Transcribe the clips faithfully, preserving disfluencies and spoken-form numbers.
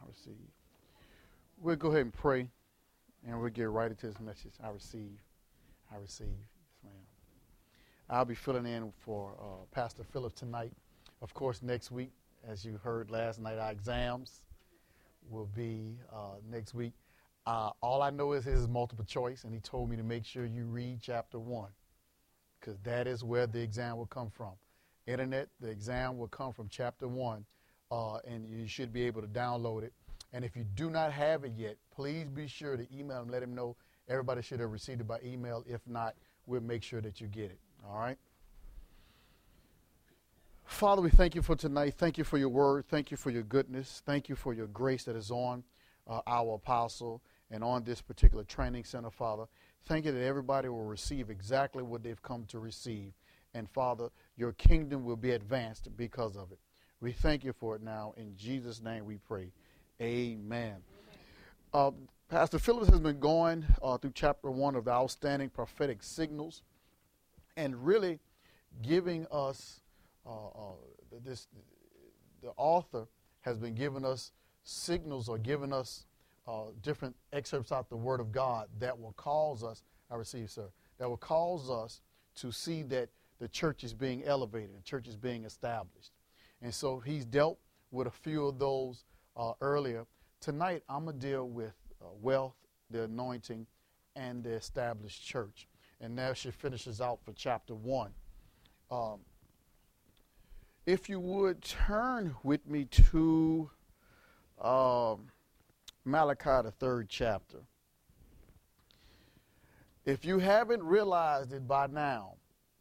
receive. We'll go ahead and pray, and we'll get right into this message. I receive. I receive. Yes, ma'am. I'll be filling in for uh, Pastor Phillips tonight. Of course, next week, as you heard last night, our exams will be uh, next week. Uh, all I know is his multiple choice, and he told me to make sure you read chapter one, because that is where the exam will come from. Internet, the exam will come from chapter one, uh, and you should be able to download it. And if you do not have it yet, please be sure to email him, let him know. Everybody should have received it by email. If not, we'll make sure that you get it. All right? Father, we thank you for tonight. Thank you for your word. Thank you for your goodness. Thank you for your grace that is on uh, our apostle and on this particular training center, Father. Thank you that everybody will receive exactly what they've come to receive. And, Father, your kingdom will be advanced because of it. We thank you for it now. In Jesus' name we pray. Amen. Uh, Pastor Phillips has been going uh, through chapter one of the outstanding prophetic signals and really giving us, uh, uh, this, the author has been giving us signals or giving us uh, different excerpts out the Word of God that will cause us, I receive, sir, that will cause us to see that the church is being elevated, the church is being established. And so he's dealt with a few of those uh, earlier. Tonight, I'm going to deal with uh, wealth, the anointing, and the established church. And now she finishes out for chapter one. Um, if you would turn with me to um, Malachi, the third chapter. If you haven't realized it by now,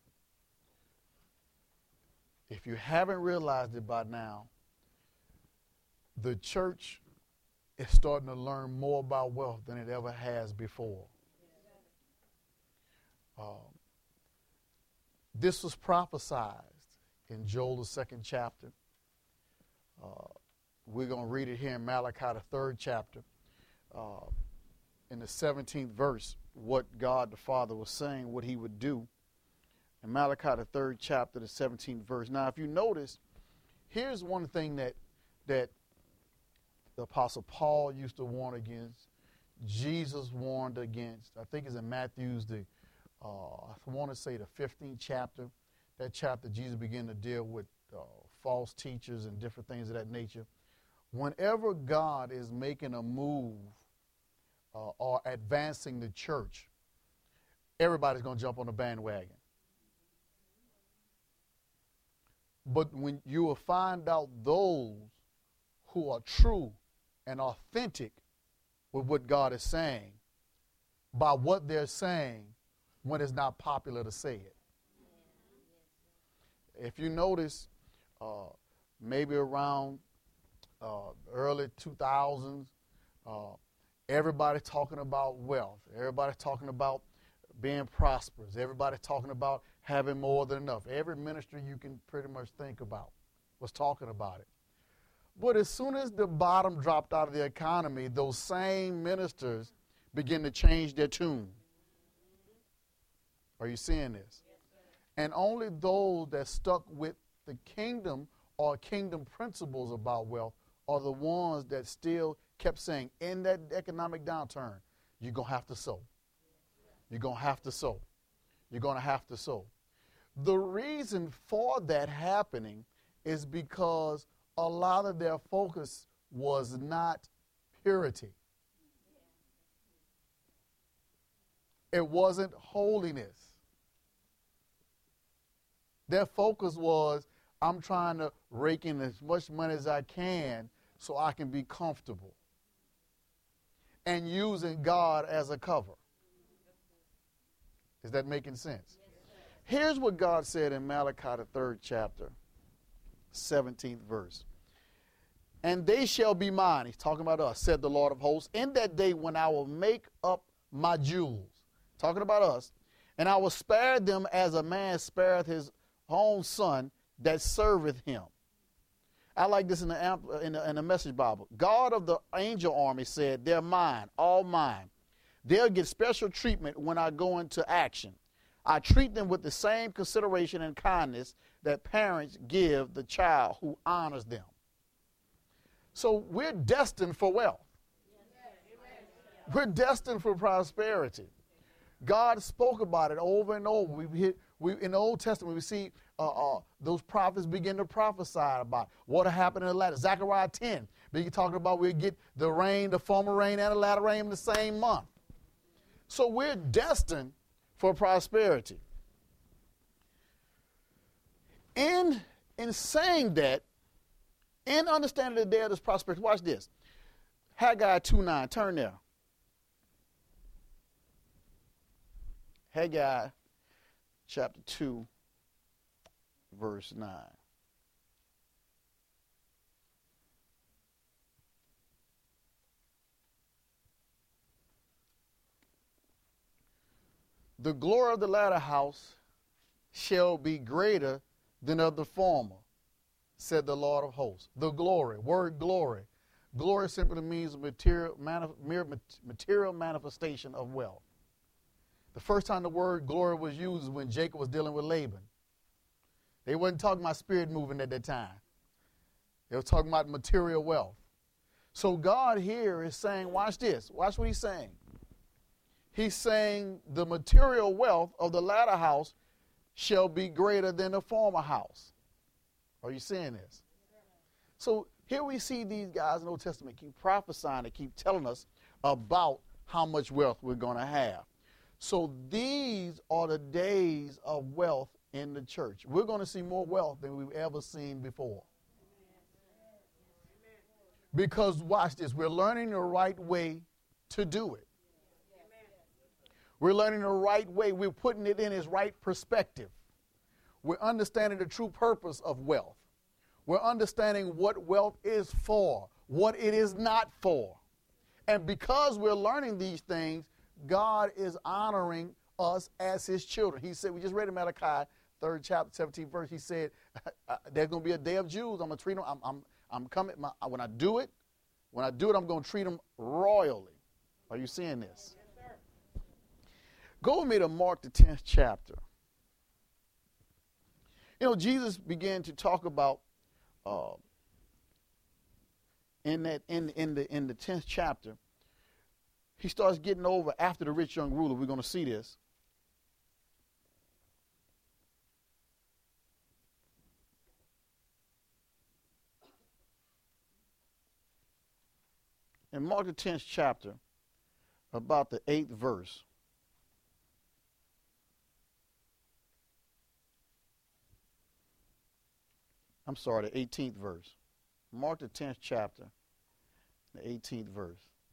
if you haven't realized it by now, the church is starting to learn more about wealth than it ever has before. Um, this was prophesied in Joel, the second chapter. Uh, we're going to read it here in Malachi, the third chapter. Uh, in the seventeenth verse, what God the Father was saying, what he would do. In Malachi, the third chapter, the seventeenth verse. Now, if you notice, here's one thing that that the Apostle Paul used to warn against, Jesus warned against. I think it's in Matthew's, the uh, I want to say the fifteenth chapter. That chapter, Jesus began to deal with uh, false teachers and different things of that nature. Whenever God is making a move uh, or advancing the church, everybody's going to jump on the bandwagon. But when you will find out those who are true and authentic with what God is saying by what they're saying when it's not popular to say it. If you notice, uh, maybe around uh, early two thousands, uh, everybody talking about wealth. Everybody talking about being prosperous. Everybody talking about having more than enough. Every ministry you can pretty much think about was talking about it. But as soon as the bottom dropped out of the economy, those same ministers begin to change their tune. Are you seeing this? And only those that stuck with the kingdom or kingdom principles about wealth are the ones that still kept saying, in that economic downturn, you're going to have to sow. You're going to have to sow. You're going to have to sow. The reason for that happening is because a lot of their focus was not purity. It wasn't holiness. Their focus was, I'm trying to rake in as much money as I can so I can be comfortable. And using God as a cover. Is that making sense? Here's what God said in Malachi, the third chapter, seventeenth verse. And they shall be mine, he's talking about us, said the Lord of hosts, in that day when I will make up my jewels, talking about us, and I will spare them as a man spareth his own son that serveth him. I like this in the, in the, in the Message Bible. God of the angel army said, they're mine, all mine. They'll get special treatment when I go into action. I treat them with the same consideration and kindness that parents give the child who honors them. So we're destined for wealth. We're destined for prosperity. God spoke about it over and over. We hit, we, in the Old Testament, we see uh, uh, those prophets begin to prophesy about what will happen in the latter. Zechariah ten, begin talking about we'll get the rain, the former rain, and the latter rain in the same month. So we're destined for prosperity. In, in saying that, in understanding the day of this prosperity, watch this. Haggai two nine, turn there. Haggai chapter two, verse nine. The glory of the latter house shall be greater than of the former, said the Lord of hosts. The glory, word glory. Glory simply means material, manif- mere material manifestation of wealth. The first time the word glory was used is when Jacob was dealing with Laban. They wasn't talking about spirit moving at that time. They were talking about material wealth. So God here is saying, watch this. Watch what he's saying. He's saying the material wealth of the latter house shall be greater than the former house. Are you seeing this? So here we see these guys in the Old Testament keep prophesying and keep telling us about how much wealth we're going to have. So these are the days of wealth in the church. We're going to see more wealth than we've ever seen before. Because watch this, we're learning the right way to do it. We're learning the right way. We're putting it in its right perspective. We're understanding the true purpose of wealth. We're understanding what wealth is for, what it is not for. And because we're learning these things, God is honoring us as his children. He said, we just read in Malachi, third chapter, seventeenth verse, he said, there's going to be a day of Jews. I'm going to treat them, I'm, I'm, I'm coming, my, when I do it, when I do it, I'm going to treat them royally. Are you seeing this? Go with me to Mark the tenth chapter. You know, Jesus began to talk about uh, in that in in the in the tenth chapter. He starts getting over after the rich young ruler. We're going to see this. In Mark the tenth chapter, about the eighth verse. I'm sorry, the eighteenth verse. Mark the tenth chapter, the eighteenth verse.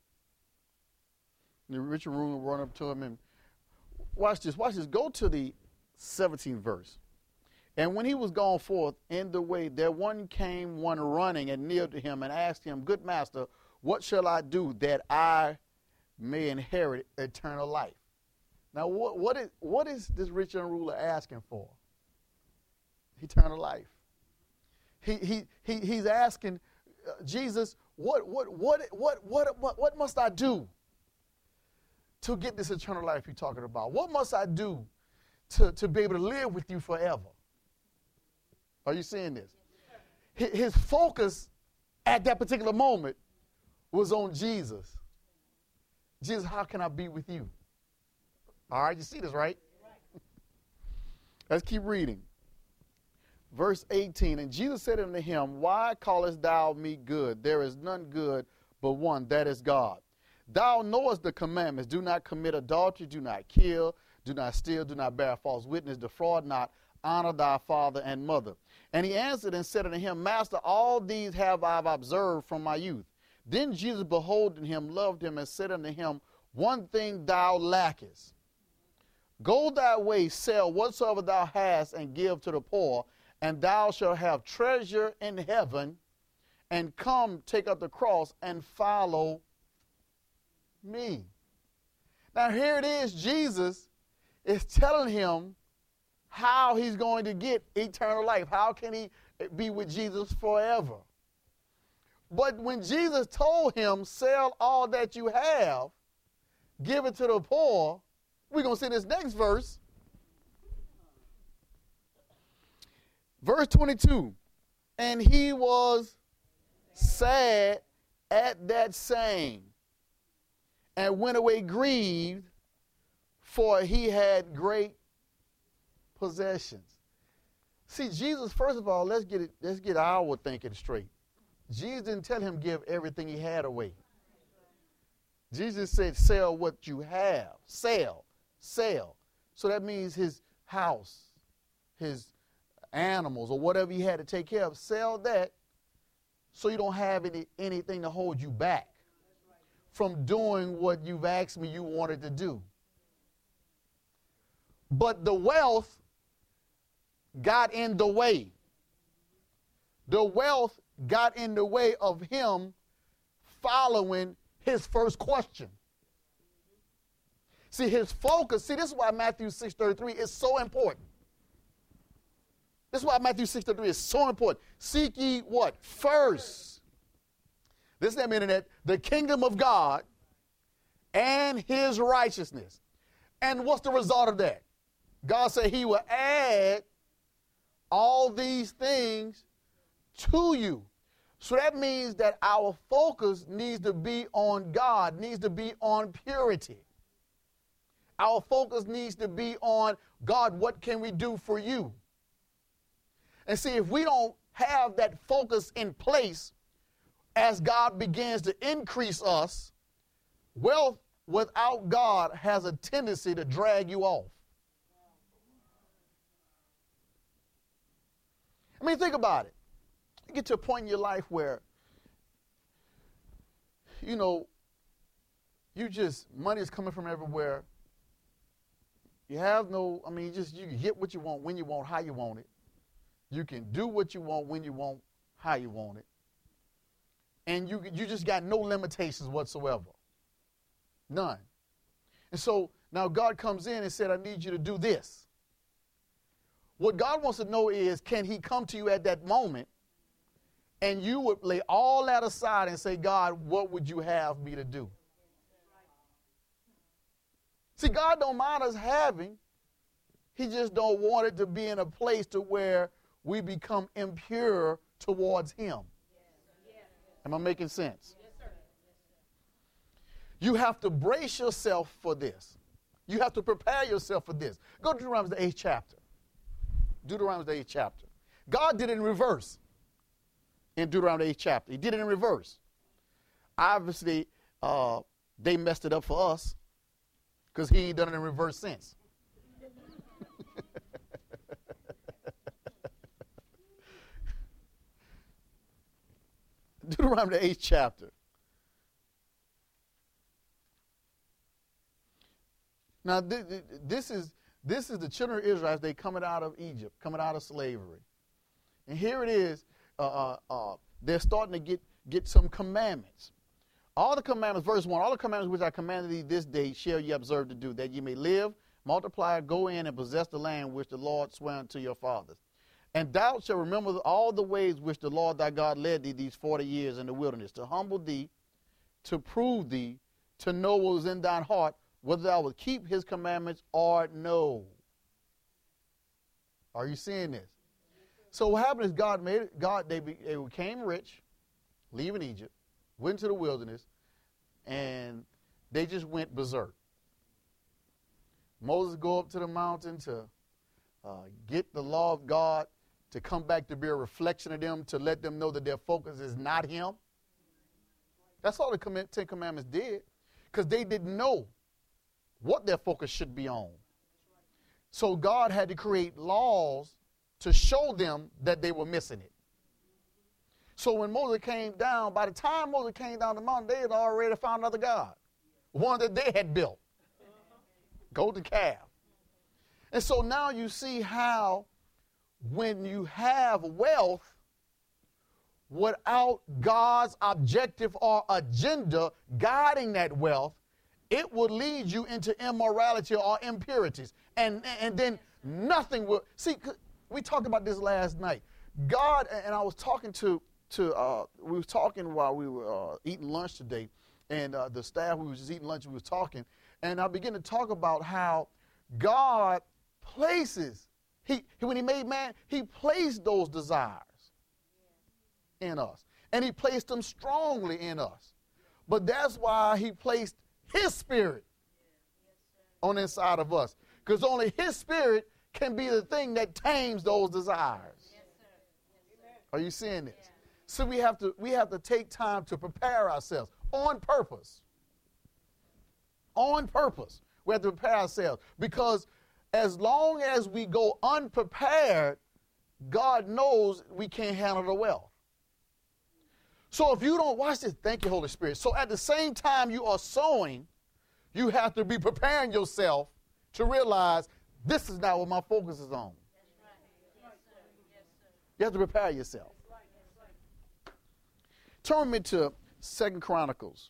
The rich ruler run up to him and watch this, watch this. Go to the seventeenth verse. And when he was gone forth in the way, there one came one running and near to him and asked him, Good master, what shall I do that I may inherit eternal life? Now, what, what, is, what is this rich young ruler asking for? Eternal life. He, he, he, he's asking uh, Jesus, what, what, what, what, what, what, what must I do to get this eternal life you're talking about? What must I do to, to be able to live with you forever? Are you seeing this? His, his focus at that particular moment was on Jesus. Jesus, how can I be with you? All right, you see this, right? Let's keep reading. Verse eighteen, and Jesus said unto him, Why callest thou me good? There is none good but one, that is God. Thou knowest the commandments. Do not commit adultery, do not kill, do not steal, do not bear false witness, defraud not, honor thy father and mother. And he answered and said unto him, Master, all these have I observed from my youth. Then Jesus, beholding him, loved him, and said unto him, One thing thou lackest. Go thy way, sell whatsoever thou hast, and give to the poor, and thou shalt have treasure in heaven, and come take up the cross and follow me. Now here it is, Jesus is telling him how he's going to get eternal life. How can he be with Jesus forever? But when Jesus told him, sell all that you have, give it to the poor, we're going to see this next verse. Verse twenty-two, and he was sad at that same, and went away grieved, for he had great possessions. See, Jesus, first of all, let's get it, let's get our thinking straight. Jesus didn't tell him give everything he had away. Jesus said, sell what you have. Sell. Sell. So that means his house, his animals, or whatever he had to take care of, sell that so you don't have any, anything to hold you back from doing what you've asked me you wanted to do. But the wealth got in the way. The wealth got in the way of him following his first question. See, his focus, see, this is why Matthew six thirty-three is so important. This is why Matthew six thirty-three is so important. Seek ye what? First. This is that meaning that the kingdom of God and his righteousness. And what's the result of that? God said he will add all these things to you. So that means that our focus needs to be on God, needs to be on purity. Our focus needs to be on, God, what can we do for you? And see, if we don't have that focus in place as God begins to increase us, wealth without God has a tendency to drag you off. I mean, think about it. You get to a point in your life where, you know, you just, money is coming from everywhere. You have no, I mean, just, you can get what you want, when you want, how you want it. You can do what you want, when you want, how you want it. And you, you just got no limitations whatsoever. None. And so now God comes in and said, I need you to do this. What God wants to know is, can he come to you at that moment and you would lay all that aside and say, God, what would you have me to do? See, God don't mind us having. He just don't want it to be in a place to where we become impure towards him. Am I making sense? Yes, sir. You have to brace yourself for this. You have to prepare yourself for this. Go to Deuteronomy, the eighth chapter. Deuteronomy, the eighth chapter. God did it in reverse in Deuteronomy, the eighth chapter. He did it in reverse. Obviously, uh, they messed it up for us because he ain't done it in reverse since. Deuteronomy, the eighth chapter. Now, th- th- this is this is the children of Israel as they coming out of Egypt, coming out of slavery. And here it is, uh, uh, uh, they're starting to get, get some commandments. All the commandments, verse one, all the commandments which I commanded thee this day shall ye observe to do, that ye may live, multiply, go in, and possess the land which the Lord sware unto your fathers. And thou shalt remember all the ways which the Lord thy God led thee these forty years in the wilderness, to humble thee, to prove thee, to know what was in thine heart, whether thou would keep his commandments or no. Are you seeing this? So what happened is God made it, God, they, be, they became rich, leaving Egypt, went to the wilderness, and they just went berserk. Moses go up to the mountain to uh, get the law of God, to come back to be a reflection of them, to let them know that their focus is not him. That's all the Ten Commandments did, because they didn't know what their focus should be on. So God had to create laws to show them that they were missing it. So when Moses came down, by the time Moses came down the mountain, they had already found another God, one that they had built, golden calf. And so now you see how when you have wealth without God's objective or agenda guiding that wealth, it will lead you into immorality or impurities. And, and then nothing will. See, we talked about this last night. God, and I was talking to, to uh, we were talking while we were uh, eating lunch today, and uh, the staff, we was just eating lunch, we was talking, and I began to talk about how God places, he, when he made man, he placed those desires in us. and he placed them strongly in us. But that's why he placed his spirit on the inside of us, because only his spirit can be the thing that tames those desires. Are you seeing this? So we have to we have to take time to prepare ourselves on purpose. On purpose. We have to prepare ourselves, because as long as we go unprepared, God knows we can't handle the wealth. So if you don't, watch this, thank you, Holy Spirit. So at the same time you are sowing, you have to be preparing yourself to realize this is not what my focus is on. You have to prepare yourself. Turn me to Second Chronicles.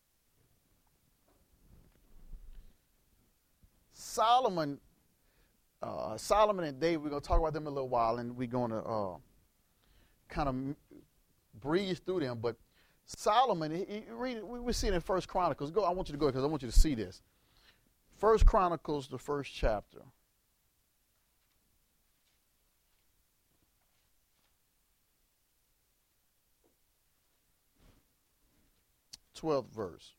Solomon, uh, Solomon and David, we're going to talk about them in a little while, and we're going to uh, kind of breeze through them. But Solomon, he, he, read it, we, we see it in First Chronicles. Go, I want you to go because I want you to see this. First Chronicles, the first chapter. twelfth verse.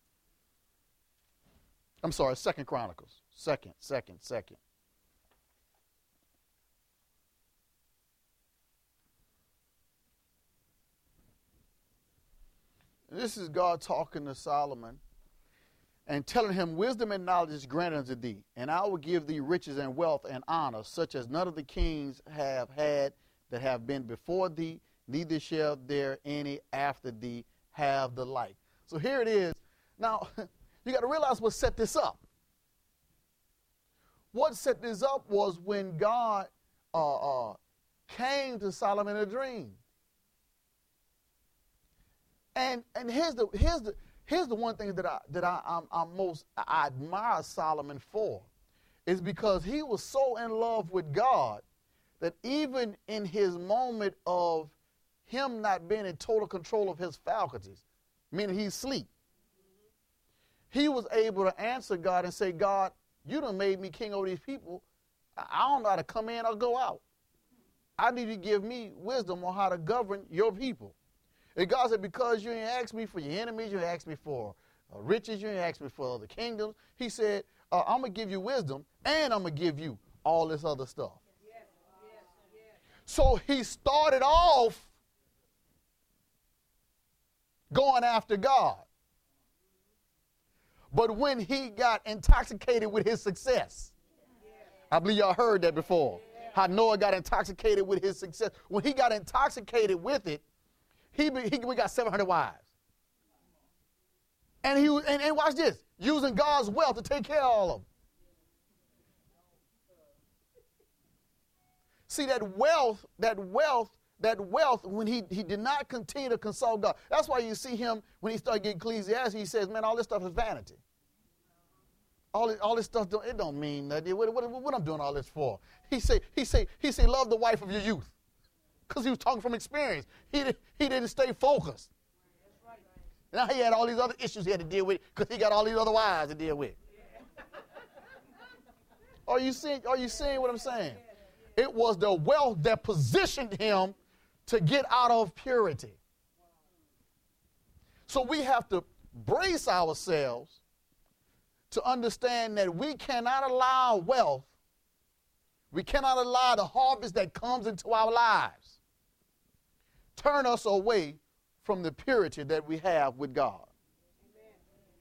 I'm sorry, Second Chronicles. Second, second, second. This is God talking to Solomon and telling him, wisdom and knowledge is granted unto thee, and I will give thee riches and wealth and honor, such as none of the kings have had that have been before thee, neither shall there any after thee have the like. So here it is. Now, you got to realize what set this up. What set this up was when God uh, uh, came to Solomon in a dream. And and here's the here's the here's the one thing that I that I I'm, I'm most I admire Solomon for, is because he was so in love with God that even in his moment of him not being in total control of his faculties, meaning he's asleep, he was able to answer God and say, God, you done made me king over these people. I don't know how to come in or go out. I need you to give me wisdom on how to govern your people. And God said, because you ain't asked me for your enemies, you ain't asked me for uh, riches, you ain't asked me for other kingdoms. He said, uh, I'm going to give you wisdom, and I'm going to give you all this other stuff. Yes, yes, yes. So he started off going after God. But when he got intoxicated with his success, I believe y'all heard that before, how Noah got intoxicated with his success. When he got intoxicated with it, he, he we got seven hundred wives. And he and, and watch this, using God's wealth to take care of all of them. See, that wealth, that wealth, that wealth, when he, he did not continue to consult God. That's why you see him, when he started getting Ecclesiastes, he says, man, all this stuff is vanity. All this, all this stuff, don't, it don't mean nothing. What, what, what I'm doing all this for? He say, he say, he say, love the wife of your youth. Because he was talking from experience. He, did, he didn't stay focused. Now he had all these other issues he had to deal with because he got all these other wives to deal with. Are you seeing, are you seeing what I'm saying? It was the wealth that positioned him to get out of purity. So we have to brace ourselves to understand that we cannot allow wealth, we cannot allow the harvest that comes into our lives turn us away from the purity that we have with God. Amen.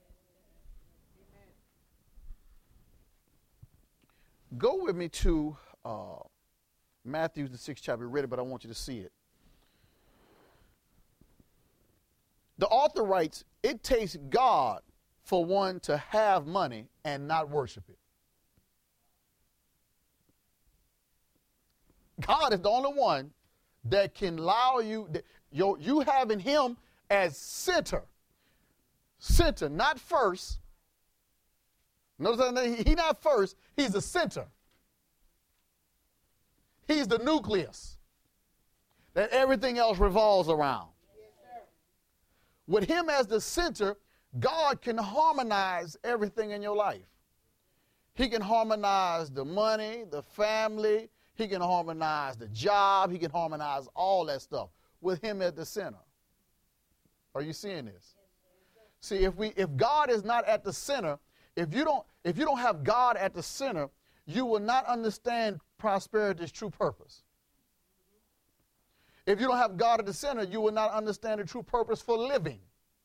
Amen. Go with me to uh, Matthew, the sixth chapter. We read it, but I want you to see it. The author writes, it takes God for one to have money and not worship it. God is the only one that can allow you, that you, you having him as center. Center, not first. Notice that he's not first, he's the center. He's the nucleus that everything else revolves around. Yes, sir. With him as the center, God can harmonize everything in your life. He can harmonize the money, the family. He can harmonize the job. He can harmonize all that stuff with him at the center. Are you seeing this? See, if we if God is not at the center, if you don't if you don't have God at the center, you will not understand prosperity's true purpose. If you don't have God at the center, you will not understand the true purpose for living.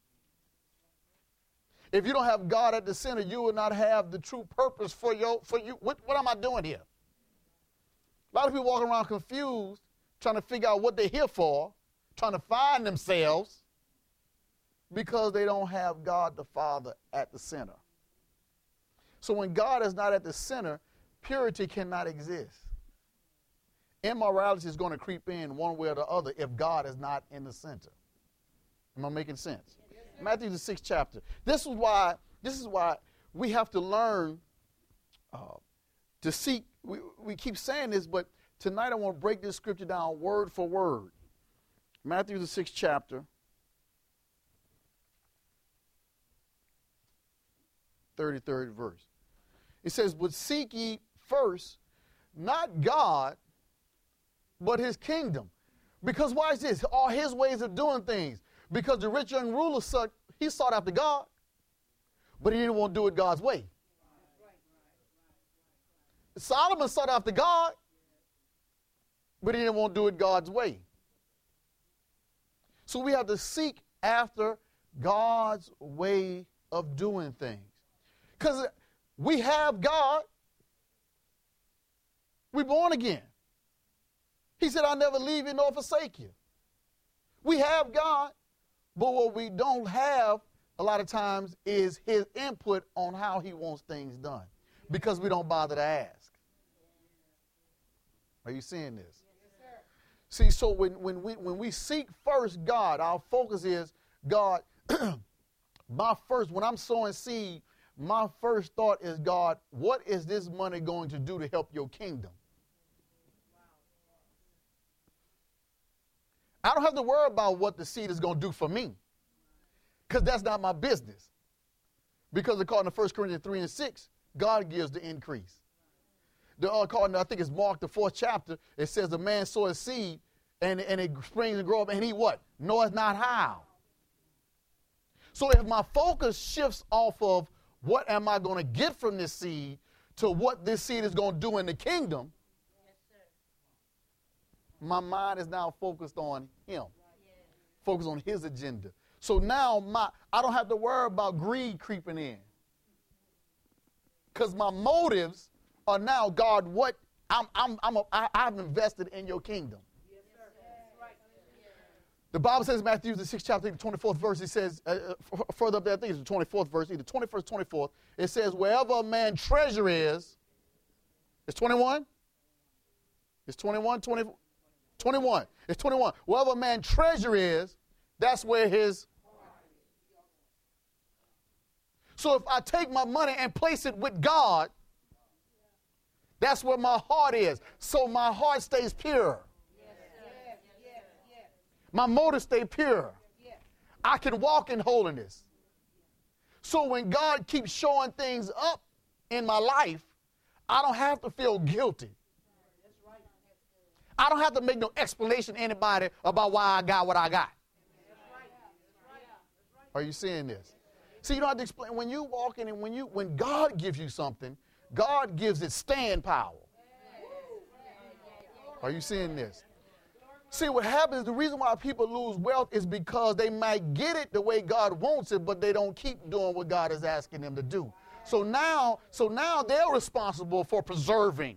If you don't have God at the center, you will not have the true purpose for your for you. What, what am I doing here? A lot of people walking around confused, trying to figure out what they're here for, trying to find themselves, because they don't have God the Father at the center. So when God is not at the center, purity cannot exist. Immorality is going to creep in one way or the other if God is not in the center. Am I making sense? Yes, Matthew the sixth chapter. This is why. This is why we have to learn uh, to seek. We, we keep saying this, but tonight I want to break this scripture down word for word. Matthew the sixth chapter, thirty-third verse. It says, "But seek ye first, not God, but his kingdom." Because why is this? All his ways of doing things. Because the rich young ruler, sought, he sought after God, but he didn't want to do it God's way. Solomon sought after God, but he didn't want to do it God's way. So we have to seek after God's way of doing things. Because we have God. We're born again. He said, "I'll never leave you nor forsake you." We have God, but what we don't have a lot of times is his input on how he wants things done, because we don't bother to ask. Are you seeing this? Yes, sir. See, so when, when, we, when we seek first God, our focus is, God, my first, when I'm sowing seed, my first thought is, God, what is this money going to do to help your kingdom? I don't have to worry about what the seed is going to do for me, because that's not my business. Because according to First Corinthians three and six, God gives the increase. The, uh, according to, I think it's Mark, the fourth chapter, it says a man sow a seed, and, and it springs and grows up, and he what? Knoweth not how. So if my focus shifts off of what am I going to get from this seed to what this seed is going to do in the kingdom, my mind is now focused on him, focused on his agenda. So now my I don't have to worry about greed creeping in, because my motives are now, God, what I'm I'm I'm a, I, I've invested in your kingdom. Yes, sir. The Bible says in Matthew the sixth chapter, the twenty-fourth verse, it says uh, further up there, I think it's the twenty-fourth verse, either twenty-first, twenty-fourth. It says, "Wherever a man's treasure is," it's twenty-one. It's twenty-one, twenty. twenty-one. It's twenty-one. Wherever a man's treasure is, that's where his. So if I take my money and place it with God, that's where my heart is. So my heart stays pure. Yes, yes, yes. My motives stay pure. Yes. I can walk in holiness. So when God keeps showing things up in my life, I don't have to feel guilty. I don't have to make no explanation to anybody about why I got what I got. Are you seeing this? See, you don't have to explain. When you walk in and when you when God gives you something, God gives it stand power. Are you seeing this? See, what happens, the reason why people lose wealth is because they might get it the way God wants it, but they don't keep doing what God is asking them to do. So now, so now they're responsible for preserving.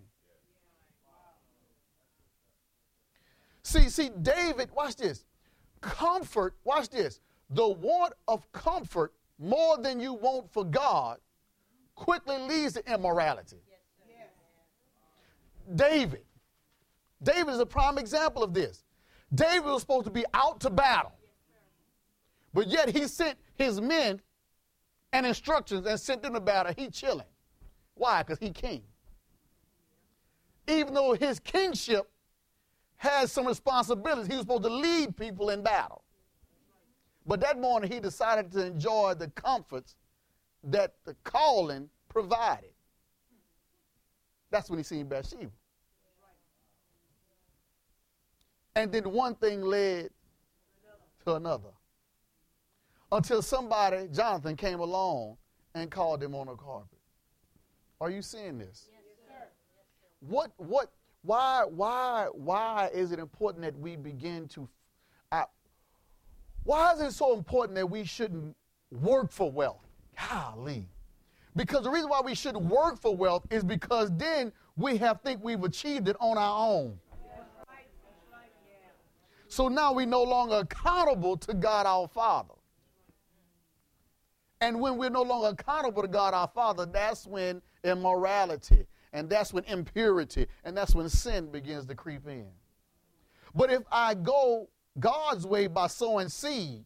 See, see, David, watch this. Comfort, watch this. The want of comfort more than you want for God quickly leads to immorality. Yes, David. David is a prime example of this. David was supposed to be out to battle. But yet he sent his men and instructions and sent them to battle. He chilling. Why? Because he king. Even though his kingship has some responsibilities. He was supposed to lead people in battle. But that morning he decided to enjoy the comforts that the calling provided. That's when he seen Bathsheba. And then one thing led to another. until somebody, Jonathan, came along and called him on the carpet. Are you seeing this? Yes, sir. What, what, why, why, why is it important that we begin to, uh, why is it so important that we shouldn't work for wealth? Golly. Because the reason why we shouldn't work for wealth is because then we have think we've achieved it on our own. So now we're no longer accountable to God our Father. And when we're no longer accountable to God our Father, that's when immorality, and that's when impurity, and that's when sin begins to creep in. But if I go God's way by sowing seed,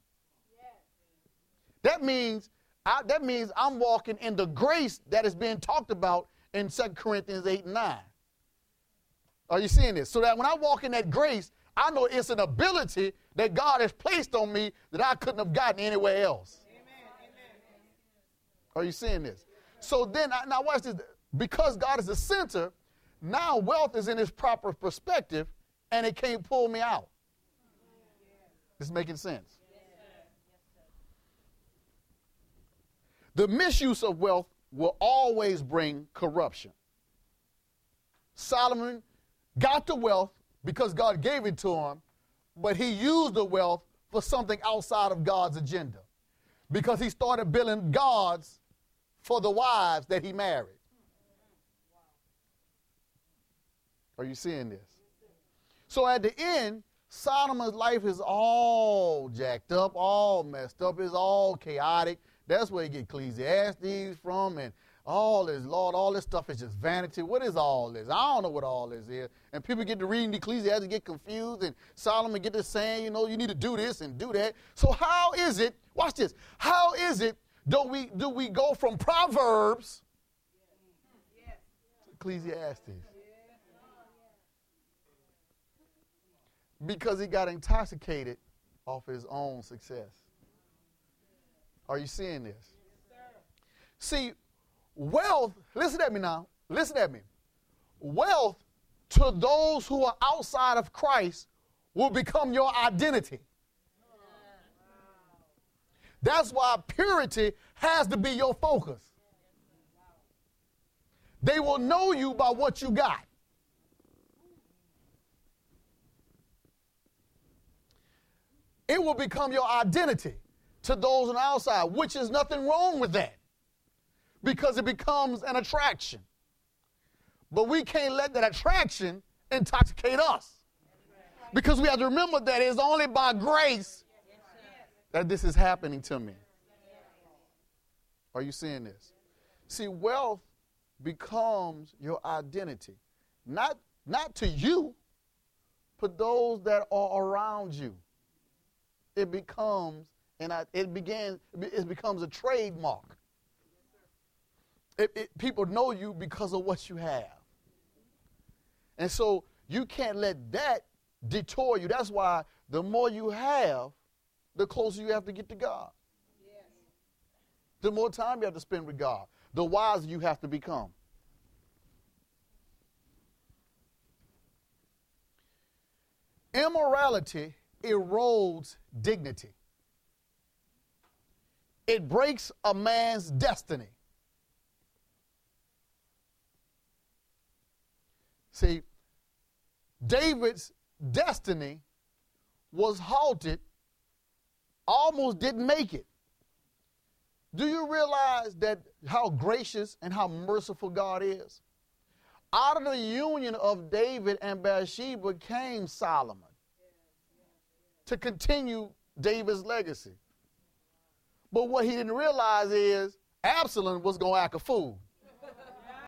that means I, that means I'm walking in the grace that is being talked about in Second Corinthians eight and nine. Are you seeing this? So that when I walk in that grace, I know it's an ability that God has placed on me that I couldn't have gotten anywhere else. Amen. Amen. Are you seeing this? So then, I, now watch this. Because God is the center, now wealth is in its proper perspective, and it can't pull me out. This is making sense. The misuse of wealth will always bring corruption. Solomon got the wealth because God gave it to him, but he used the wealth for something outside of God's agenda because he started building gods for the wives that he married. Are you seeing this? So at the end, Solomon's life is all jacked up, all messed up, it's all chaotic. That's where you get Ecclesiastes from, and all this, Lord, all this stuff is just vanity. What is all this? I don't know what all this is. And people get to reading Ecclesiastes, get confused, and Solomon get to saying, you know, you need to do this and do that. So how is it, watch this, how is it do we, do we go from Proverbs to Ecclesiastes? Because he got intoxicated off his own success. Are you seeing this? Yes, see, wealth, listen at me now, listen at me. Wealth to those who are outside of Christ will become your identity. That's why purity has to be your focus. They will know you by what you got. It will become your identity to those on the outside, which is nothing wrong with that because it becomes an attraction. But we can't let that attraction intoxicate us because we have to remember that it's only by grace that this is happening to me. Are you seeing this? See, wealth becomes your identity, not, not to you, but those that are around you. It becomes And I, it began. It becomes a trademark. It, it, people know you because of what you have. And so you can't let that detour you. That's why the more you have, the closer you have to get to God. Yes. The more time you have to spend with God, the wiser you have to become. Immorality erodes dignity. It breaks a man's destiny. See, David's destiny was halted, almost didn't make it. Do you realize that how gracious and how merciful God is? Out of the union of David and Bathsheba came Solomon to continue David's legacy. But what he didn't realize is Absalom was going to act a fool.